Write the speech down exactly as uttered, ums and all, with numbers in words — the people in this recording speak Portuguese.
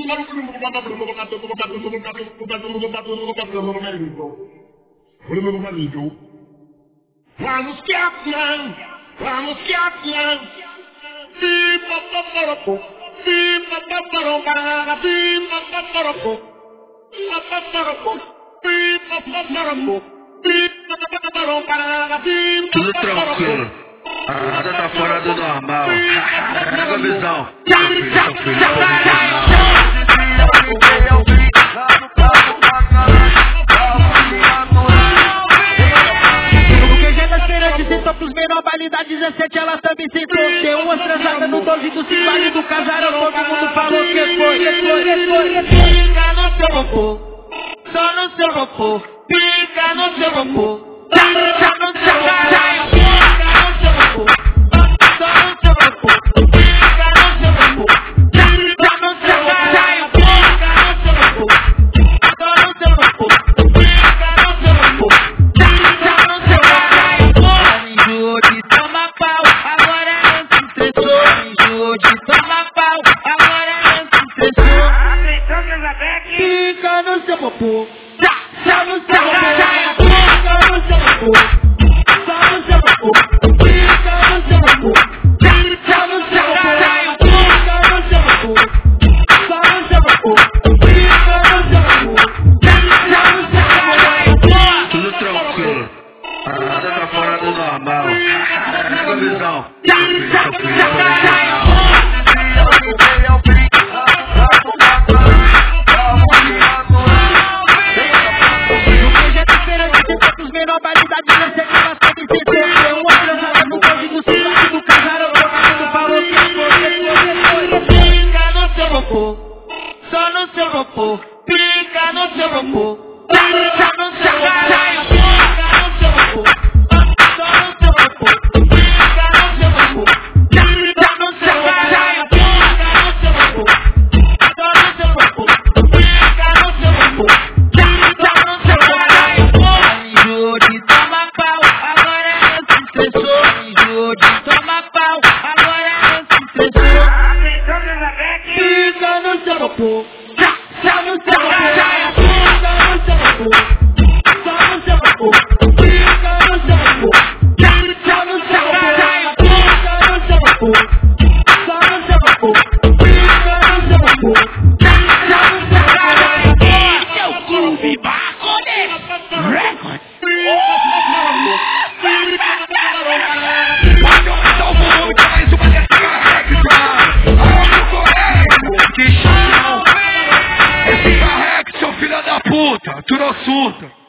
Vamos que afiam, vamos que afiam. Viva paporopo, viva paporomba, viva paporopo, viva paporopo, viva paporopo, viva paporomba, viva tudo tranquilo, a nada tá fora do normal. Pega a visão. Pros menor baile da dezessete, ela também sentou. Tem umas transadas no doze do Cibali do casarão. Todo mundo falou que foi, que foi, que foi. Pica no seu robô, só no seu robô. Pica no seu robô, tá no seu caralho. Pica no seu robô, só no seu robô. Pica no seu robô, tá no seu caralho. Pica no seu robô, só no seu robô. Pica no seu robô, tá no seu caralho. Enjoou de tomar pau, agora não se estressou. Enjoou de tomar pau, agora não se estressou. Fica no seu popô, só no seu popô. Fica no seu popô, só no seu popô. Fica no seu popô, só no seu popô. Fica no seu popô, só no seu popô. Fica no seu popô, só no seu popô. Tudo tranquilo, a nada tá fora do normal. Pega a visão. Os menor baile da dezessete, ela também sentou. Tem uma transada no doze do Cibali do casarão. Todo mundo falou que foi, que foi, que foi. Pica no seu robô, só no seu robô. Pica no seu robô, tá no seu caralho. Pica no seu robô, só no seu robô. Pica no seu robô, tá no seu caralho. Pica no seu robô, só no seu robô. Pica no seu robô, tá no seu caralho. Enjoou de tomar pau, agora não se estressou. Enjoou de tomar pau, agora não se estressou. Fica no seu popô, só no seu caralho. Fica no seu popô, só no seu popô. Fica no seu popô, só no seu caralho. Fica no seu popô, só no seu popô. Fica no seu popô, só no seu caralho. Seu clube Baconês Records. Esse carrega, seu filho da puta, tu não surta.